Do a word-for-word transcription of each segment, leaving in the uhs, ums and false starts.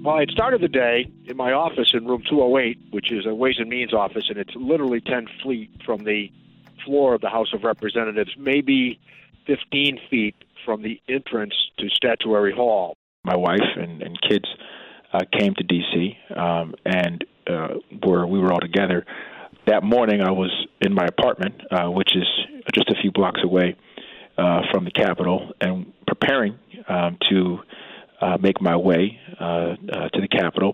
Well, I'd started the day in my office in room two oh eight, which is a Ways and Means office, and it's literally ten feet from the floor of the House of Representatives, maybe fifteen feet from the entrance to Statuary Hall. My wife and, and kids uh, came to D C, um, and uh, were, we were all together. That morning, I was in my apartment, uh, which is just a few blocks away uh, from the Capitol, and preparing um, to Uh, make my way uh, uh, to the Capitol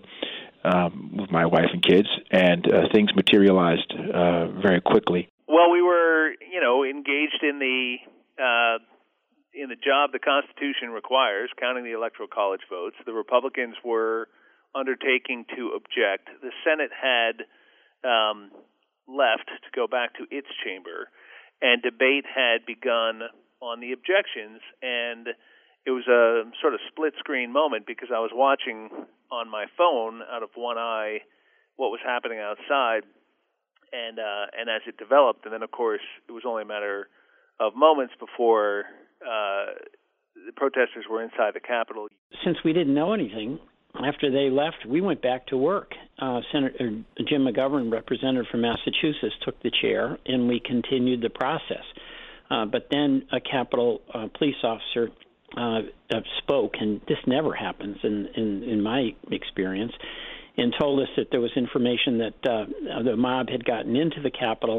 um, with my wife and kids, and uh, things materialized uh, very quickly. Well, we were, you know, engaged in the uh, in the job the Constitution requires, counting the Electoral College votes. The Republicans were undertaking to object. The Senate had um, left to go back to its chamber, and debate had begun on the objections, and it was a sort of split-screen moment because I was watching on my phone out of one eye what was happening outside, and uh, and as it developed, and then, of course, it was only a matter of moments before uh, the protesters were inside the Capitol. Since we didn't know anything, after they left, we went back to work. Uh, Senator Jim McGovern, representative from Massachusetts, took the chair, and we continued the process. Uh, but then a Capitol uh, police officer Uh, uh, spoke, and this never happens in, in, in my experience, and told us that there was information that uh, the mob had gotten into the Capitol,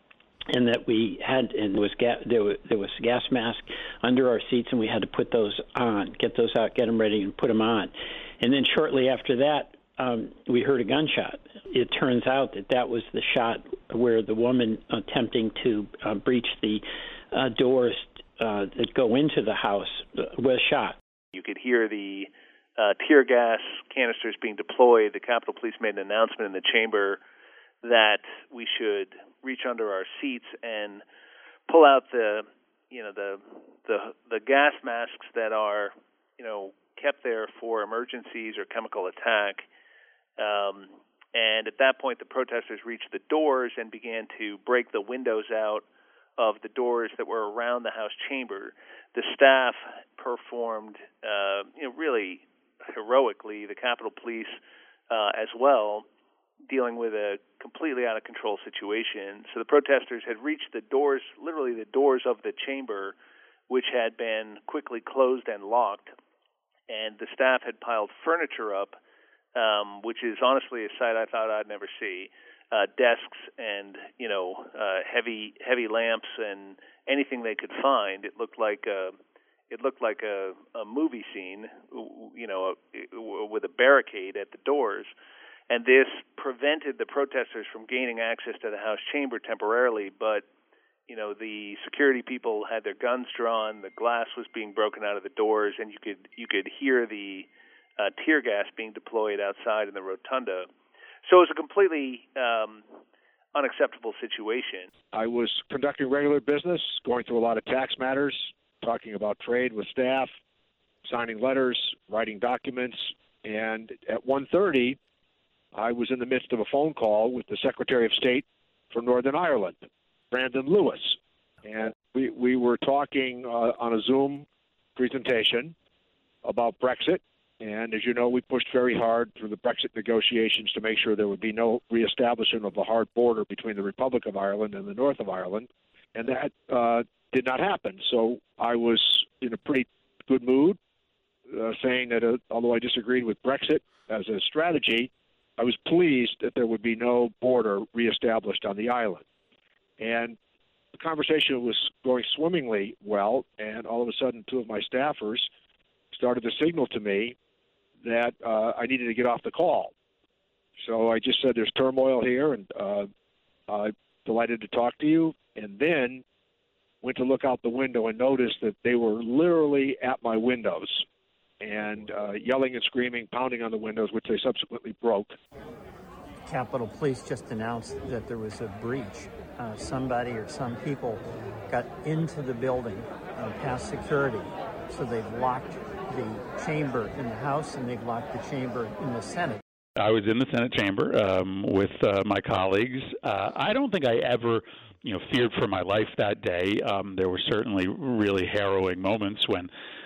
and that we had, and there was, ga- there was there was gas masks under our seats, and we had to put those on, get those out, get them ready, and put them on. And then shortly after that, um, we heard a gunshot. It turns out that that was the shot where the woman attempting to uh, breach the uh, doors Uh, that go into the house uh, was shot. You could hear the uh, tear gas canisters being deployed. The Capitol Police made an announcement in the chamber that we should reach under our seats and pull out the, you know, the the the gas masks that are, you know, kept there for emergencies or chemical attack. Um, and at that point, the protesters reached the doors and began to break the windows out of the doors that were around the House chamber. The staff performed, uh, you know, really heroically, the Capitol Police uh, as well, dealing with a completely out of control situation. So the protesters had reached the doors, literally the doors of the chamber, which had been quickly closed and locked, and the staff had piled furniture up, um, which is honestly a sight I thought I'd never see. Uh, desks and, you know, uh, heavy heavy lamps and anything they could find. It looked like a, it looked like a, a movie scene, you know, a, with a barricade at the doors. And this prevented the protesters from gaining access to the House chamber temporarily. But, you know, the security people had their guns drawn. The glass was being broken out of the doors, and you could you could hear the uh, tear gas being deployed outside in the rotunda. So it was a completely um, unacceptable situation. I was conducting regular business, going through a lot of tax matters, talking about trade with staff, signing letters, writing documents, and at one thirty, I was in the midst of a phone call with the Secretary of State for Northern Ireland, Brandon Lewis. And we, we were talking uh, on a Zoom presentation about Brexit. And as you know, we pushed very hard through the Brexit negotiations to make sure there would be no reestablishment of the hard border between the Republic of Ireland and the North of Ireland. And that uh, did not happen. So I was in a pretty good mood, uh, saying that uh, although I disagreed with Brexit as a strategy, I was pleased that there would be no border reestablished on the island. And the conversation was going swimmingly well, and all of a sudden two of my staffers started to signal to me that uh, I needed to get off the call. So I just said, there's turmoil here, and uh, I'm delighted to talk to you, and then went to look out the window and noticed that they were literally at my windows and uh, yelling and screaming, pounding on the windows, which they subsequently broke. Capitol Police just announced that there was a breach. Uh, somebody or some people got into the building uh, past security, so they've locked the chamber in the House, and they've locked the chamber in the Senate. I was in the Senate chamber um, with uh, my colleagues. Uh, I don't think I ever, you know, feared for my life that day. Um, there were certainly really harrowing moments when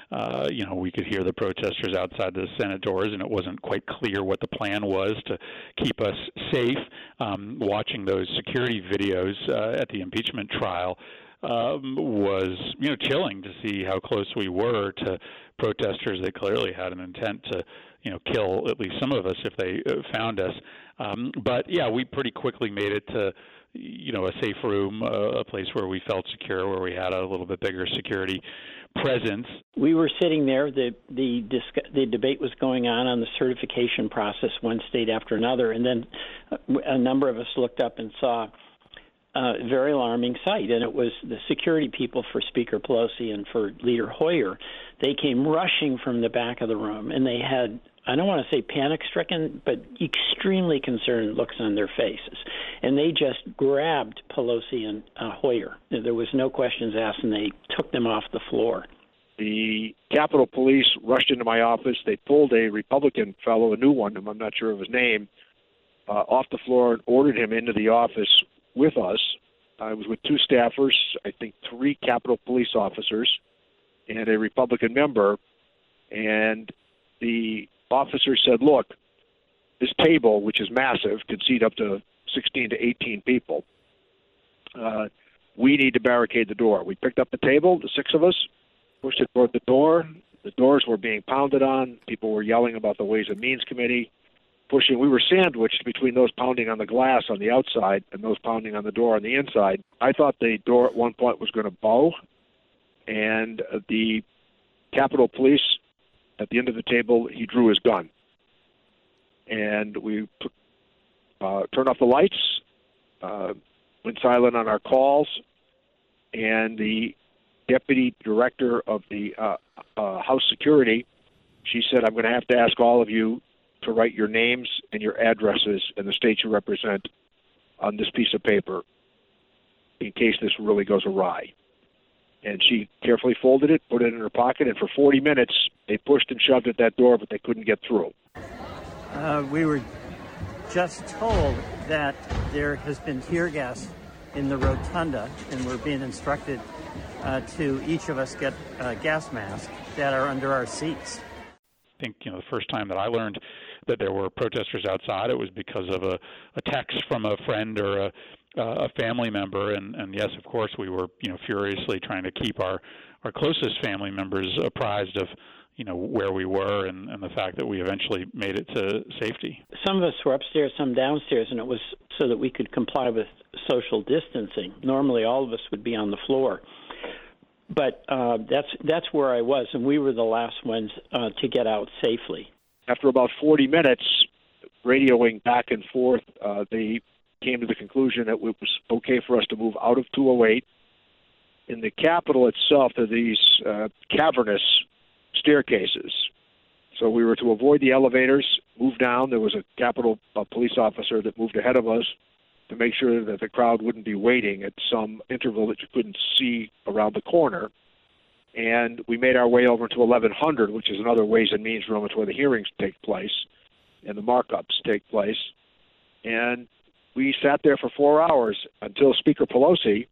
uh, you know, we could hear the protesters outside the Senate doors, and it wasn't quite clear what the plan was to keep us safe. Um, watching those security videos uh, at the impeachment trial um, was, you know, chilling to see how close we were to protesters that clearly had an intent to, you know, kill at least some of us if they uh, found us. Um, but yeah, we pretty quickly made it to, you know, a safe room, uh, a place where we felt secure, where we had a little bit bigger security presence. We were sitting there. The the disc- the debate was going on on the certification process, one state after another, and then a number of us looked up and saw a very alarming sight, and it was the security people for Speaker Pelosi and for Leader Hoyer. They came rushing from the back of the room, and they had, I don't want to say panic-stricken, but extremely concerned looks on their faces. And they just grabbed Pelosi and uh, Hoyer. There was no questions asked, and they took them off the floor. The Capitol Police rushed into my office. They pulled a Republican fellow, a new one, I'm not sure of his name, uh, off the floor and ordered him into the office with us. I was with two staffers, I think three Capitol Police officers, and a Republican member. And the officer said, look, this table, which is massive, could seat up to sixteen to eighteen people. Uh, we need to barricade the door. We picked up the table, the six of us, pushed it toward the door. The doors were being pounded on. People were yelling about the Ways and Means Committee, pushing. We were sandwiched between those pounding on the glass on the outside and those pounding on the door on the inside. I thought the door at one point was going to bow, and the Capitol Police, at the end of the table, he drew his gun. And we uh, turned off the lights, uh, went silent on our calls, and the deputy director of the uh, uh, House Security, she said, I'm going to have to ask all of you to write your names and your addresses and the state you represent on this piece of paper in case this really goes awry. And she carefully folded it, put it in her pocket, and for forty minutes they pushed and shoved at that door, but they couldn't get through. Uh, we were just told that there has been tear gas in the rotunda, and we're being instructed uh, to each of us get uh, gas masks that are under our seats. I think, you know, the first time that I learned that there were protesters outside, it was because of a, a text from a friend or a, a family member. And, and yes, of course, we were, you know, furiously trying to keep our, our closest family members apprised of, you know, where we were and, and the fact that we eventually made it to safety. Some of us were upstairs, some downstairs, and it was so that we could comply with social distancing. Normally, all of us would be on the floor. But uh, that's that's where I was, and we were the last ones uh, to get out safely. After about forty minutes, radioing back and forth, uh, they came to the conclusion that it was okay for us to move out of two oh eight. In the Capitol itself, there are these uh, cavernous staircases. So we were to avoid the elevators, move down. There was a Capitol uh, police officer that moved ahead of us to make sure that the crowd wouldn't be waiting at some interval that you couldn't see around the corner. And we made our way over to eleven hundred, which is another Ways and Means room. It's where the hearings take place and the markups take place. And we sat there for four hours until Speaker Pelosi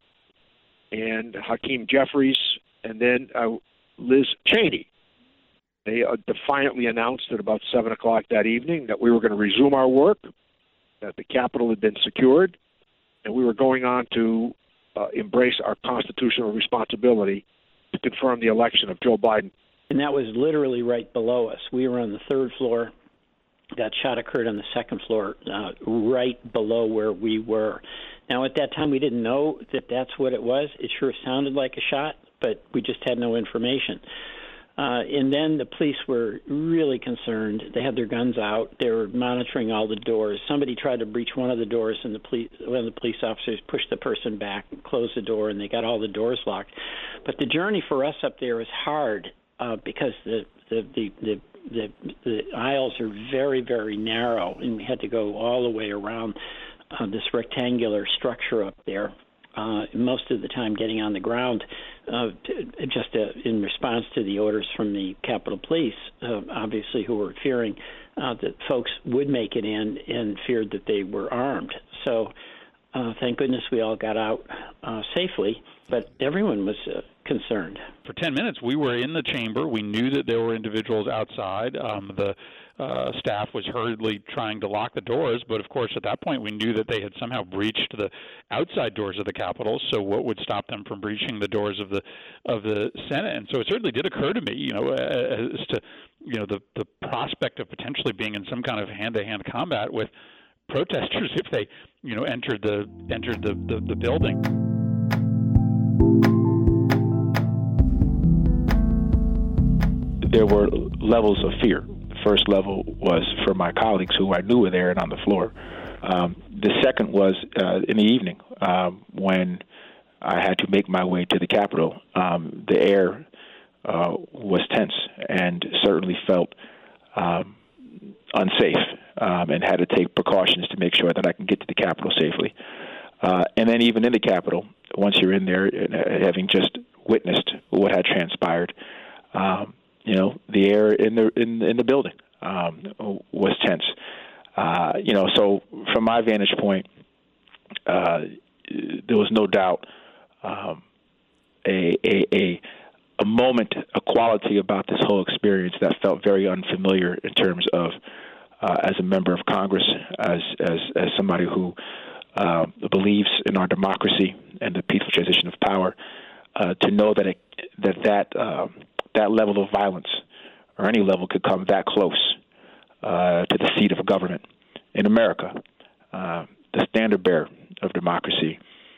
and Hakeem Jeffries and then uh, Liz Cheney. They uh, defiantly announced at about seven o'clock that evening that we were going to resume our work, that the Capitol had been secured, and we were going on to uh, embrace our constitutional responsibility to confirm the election of Joe Biden. And that was literally right below us. We were on the third floor. That shot occurred on the second floor, uh, right below where we were. Now, at that time, we didn't know that that's what it was. It sure sounded like a shot, but we just had no information. Uh, and then the police were really concerned. They had their guns out. They were monitoring all the doors. Somebody tried to breach one of the doors, and the police, one of the police officers pushed the person back and closed the door, and they got all the doors locked. But the journey for us up there is hard uh, because the the, the the the the aisles are very, very narrow, and we had to go all the way around uh, this rectangular structure up there. Uh, most of the time getting on the ground uh, to, just uh, in response to the orders from the Capitol Police, uh, obviously, who were fearing uh, that folks would make it in and feared that they were armed. So uh, thank goodness we all got out uh, safely, but everyone was uh, concerned. For ten minutes, we were in the chamber. We knew that there were individuals outside. Um, the uh, staff was hurriedly trying to lock the doors, but of course, at that point, we knew that they had somehow breached the outside doors of the Capitol. So, what would stop them from breaching the doors of the of the Senate? And so, it certainly did occur to me, you know, as to you know the the prospect of potentially being in some kind of hand-to-hand combat with protesters if they, you know, entered the entered the, the, the building. There were levels of fear. The first level was for my colleagues who I knew were there and on the floor. Um, the second was uh, in the evening um, when I had to make my way to the Capitol. Um, the air uh, was tense and certainly felt um, unsafe um, and had to take precautions to make sure that I can get to the Capitol safely. Uh, and then even in the Capitol, once you're in there, uh, having just witnessed what had transpired, um, you know, the air in the in, in the building um, was tense. Uh, you know, so from my vantage point, uh, there was no doubt um, a, a a a moment, a quality about this whole experience that felt very unfamiliar in terms of uh, as a member of Congress, as as as somebody who uh, believes in our democracy and the peaceful transition of power, uh, to know that it, that that uh, that level of violence, or any level, could come that close uh, to the seat of government in America. Uh, the standard bearer of democracy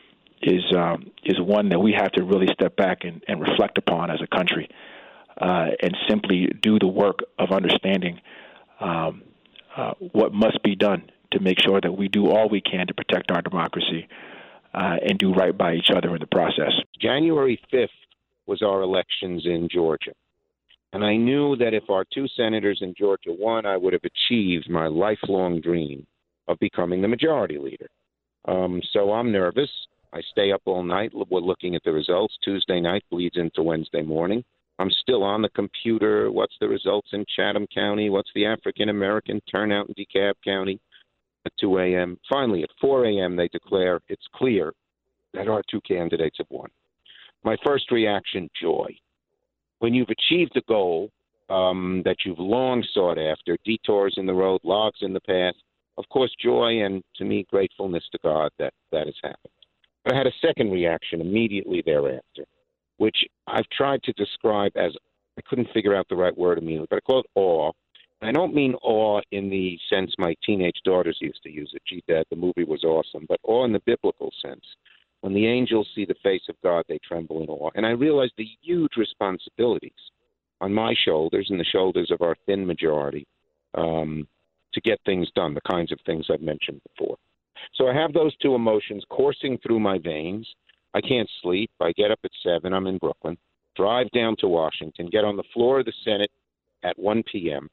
is um, is one that we have to really step back and, and reflect upon as a country, uh, and simply do the work of understanding um, uh, what must be done to make sure that we do all we can to protect our democracy uh, and do right by each other in the process. January fifth was our elections in Georgia. And I knew that if our two senators in Georgia won, I would have achieved my lifelong dream of becoming the majority leader. Um, so I'm nervous. I stay up all night. We're looking at the results. Tuesday night bleeds into Wednesday morning. I'm still on the computer. What's the results in Chatham County? What's the African-American turnout in DeKalb County? At two a.m. Finally, at four a.m., they declare it's clear that our two candidates have won. My first reaction, joy. When you've achieved a goal um, that you've long sought after, detours in the road, logs in the path, of course, joy and, to me, gratefulness to God that that has happened. But I had a second reaction immediately thereafter, which I've tried to describe as, I couldn't figure out the right word immediately, but I call it awe. And I don't mean awe in the sense my teenage daughters used to use it. Gee, Dad, the movie was awesome. But awe in the biblical sense. When the angels see the face of God, they tremble in awe. And I realized the huge responsibilities on my shoulders and the shoulders of our thin majority um, to get things done, the kinds of things I've mentioned before. So I have those two emotions coursing through my veins. I can't sleep. I get up at seven. I'm in Brooklyn. Drive down to Washington. Get on the floor of the Senate at one p.m.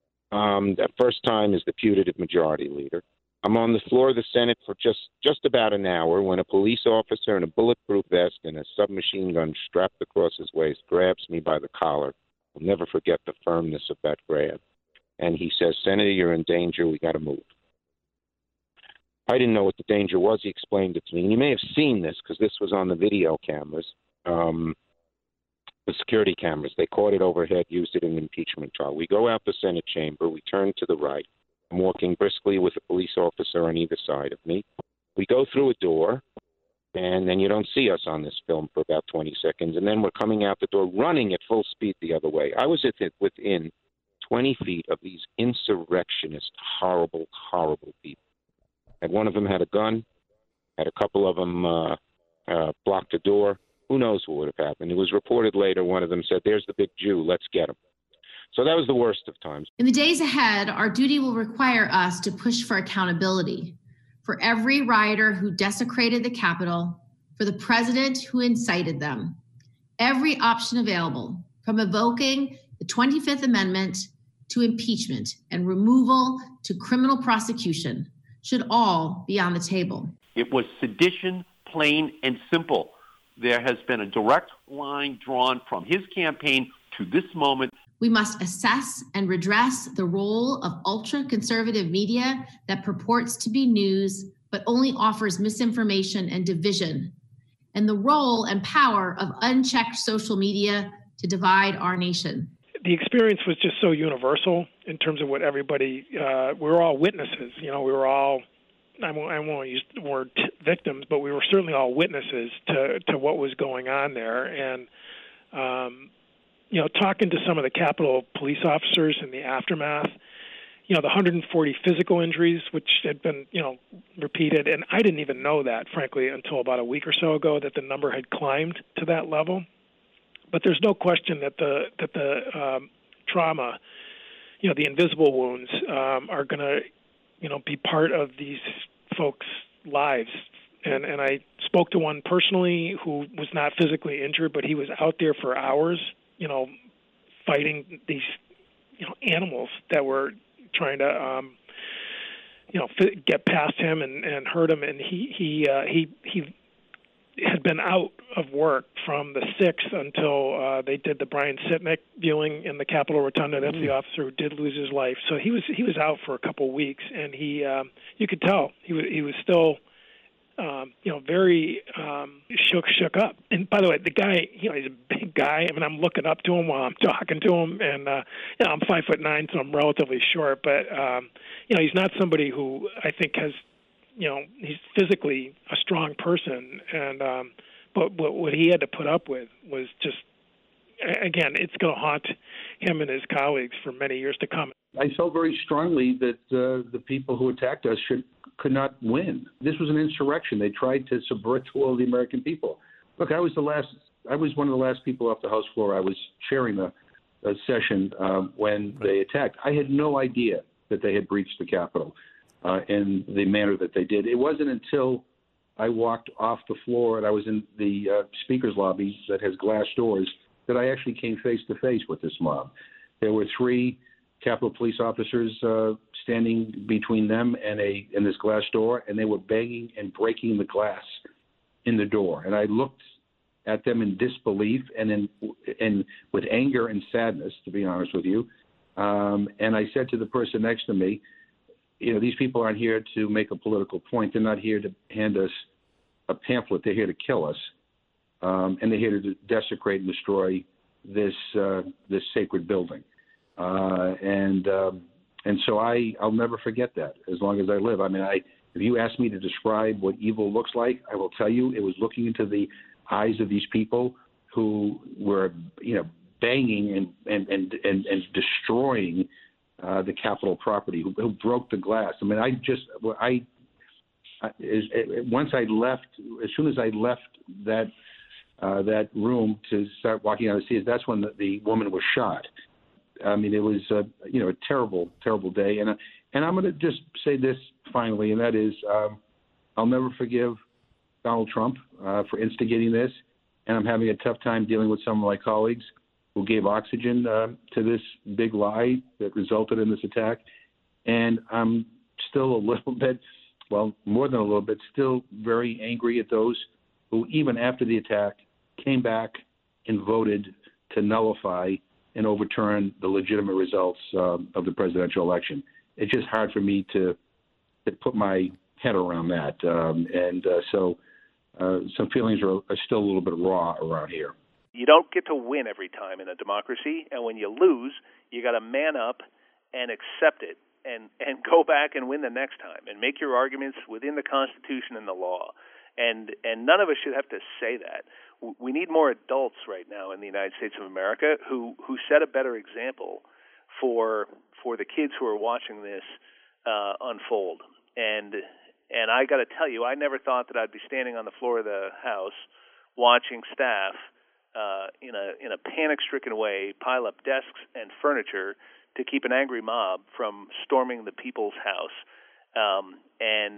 Um, that first time as the putative majority leader. I'm on the floor of the Senate for just, just about an hour when a police officer in a bulletproof vest and a submachine gun strapped across his waist grabs me by the collar. I'll never forget the firmness of that grab. And he says, Senator, you're in danger. We got to move. I didn't know what the danger was. He explained it to me. And you may have seen this because this was on the video cameras, um, the security cameras. They caught it overhead, used it in the impeachment trial. We go out the Senate chamber. We turn to the right. I'm walking briskly with a police officer on either side of me. We go through a door, and then you don't see us on this film for about twenty seconds, and then we're coming out the door running at full speed the other way. I was within twenty feet of these insurrectionist, horrible, horrible people. And one of them had a gun, had a couple of them uh, uh, blocked the door. Who knows what would have happened? It was reported later, one of them said, there's the big Jew, let's get him. So that was the worst of times. In the days ahead, our duty will require us to push for accountability for every rioter who desecrated the Capitol, for the president who incited them. Every option available, from evoking the twenty-fifth Amendment to impeachment and removal to criminal prosecution, should all be on the table. It was sedition, plain and simple. There has been a direct line drawn from his campaign to this moment. We must assess and redress the role of ultra-conservative media that purports to be news, but only offers misinformation and division, and the role and power of unchecked social media to divide our nation. The experience was just so universal in terms of what everybody, uh, we were all witnesses. You know, we were all, I won't, I won't use the word t- victims, but we were certainly all witnesses to, to what was going on there. And, um, you know, talking to some of the Capitol police officers in the aftermath, you know, the one hundred forty physical injuries, which had been, you know, repeated. And I didn't even know that, frankly, until about a week or so ago, that the number had climbed to that level. But there's no question that the that the um, trauma, you know, the invisible wounds um, are going to, you know, be part of these folks' lives. And and I spoke to one personally who was not physically injured, but he was out there for hours, you know, fighting these, you know, animals that were trying to, um, you know, f- get past him and, and hurt him. And he he uh, he he had been out of work from the sixth until uh, they did the Brian Sitnick viewing in the Capitol Rotunda. That's the officer who did lose his life. So he was he was out for a couple of weeks, and he um, you could tell he was he was still. Um, you know, very um, shook, shook up. And by the way, the guy, you know, he's a big guy. I mean, I'm looking up to him while I'm talking to him, and uh, you know, I'm five foot nine, so I'm relatively short. But um, you know, he's not somebody who I think has, you know, he's physically a strong person. And um, but what, what he had to put up with was just, again, it's going to haunt him and his colleagues for many years to come. I felt very strongly that uh, the people who attacked us should could not win. This was an insurrection. They tried to subvert the will of the American people. Look, I was the last. I was one of the last people off the House floor. I was chairing the, the session uh, when they attacked. I had no idea that they had breached the Capitol uh, in the manner that they did. It wasn't until I walked off the floor and I was in the uh, speaker's lobby that has glass doors that I actually came face to face with this mob. There were three Capitol police officers uh, standing between them and a and this glass door, and they were banging and breaking the glass in the door. And I looked at them in disbelief and in and with anger and sadness, to be honest with you. Um, and I said to the person next to me, you know, these people aren't here to make a political point. They're not here to hand us a pamphlet. They're here to kill us, um, and they're here to desecrate and destroy this uh, this sacred building. Uh, and um, and so I, I'll never forget that as long as I live. I mean, I if you ask me to describe what evil looks like, I will tell you it was looking into the eyes of these people who were, you know, banging and and and and, and destroying uh, the Capitol property, who, who broke the glass. I mean, I just I, I is, once I left, as soon as I left that uh, that room to start walking out of the seats, that's when the, the woman was shot. I mean, it was, uh, you know, a terrible, terrible day. And, uh, and I'm going to just say this finally, and that is um, I'll never forgive Donald Trump uh, for instigating this. And I'm having a tough time dealing with some of my colleagues who gave oxygen uh, to this big lie that resulted in this attack. And I'm still a little bit, well, more than a little bit, still very angry at those who, even after the attack, came back and voted to nullify and overturn the legitimate results uh, of the presidential election. It's just hard for me to, to put my head around that. Um, and uh, so uh, some feelings are, are still a little bit raw around here. You don't get to win every time in a democracy, and when you lose, you got to man up and accept it and, and go back and win the next time and make your arguments within the Constitution and the law. And and none of us should have to say that. We need more adults right now in the United States of America who, who set a better example for for the kids who are watching this uh, unfold. And and I got to tell you, I never thought that I'd be standing on the floor of the House watching staff uh, in a in a panic-stricken way pile up desks and furniture to keep an angry mob from storming the People's House. Um, and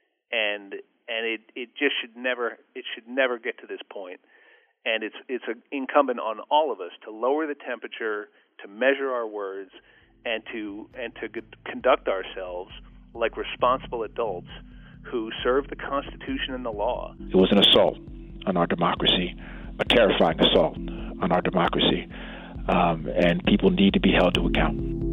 and And it, it just should never it should never get to this point. And it's it's a, incumbent on all of us to lower the temperature, to measure our words, and to and to g- conduct ourselves like responsible adults who serve the Constitution and the law. It was an assault on our democracy, a terrifying assault on our democracy, um, and people need to be held to account.